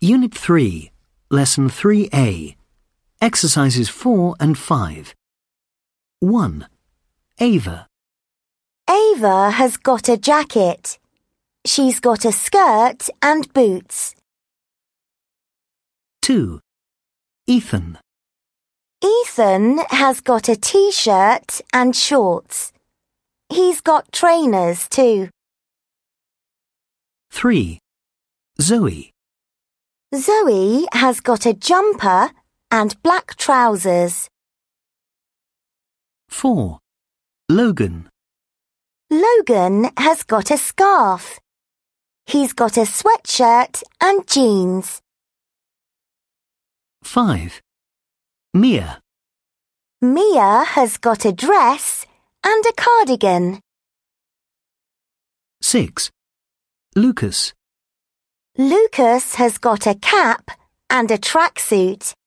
Unit 3, Lesson 3A, Exercises 4 and 5. 1. Ava. Ava has got a jacket. She's got a skirt and boots. 2. Ethan. Ethan has got a t-shirt and shorts. He's got trainers too. 3. Zoe. Zoe has got a jumper and black trousers. 4. Logan. Logan has got a scarf. He's got a sweatshirt and jeans. 5. Mia. Mia has got a dress and a cardigan. 6. Lucas. Lucas has got a cap and a tracksuit.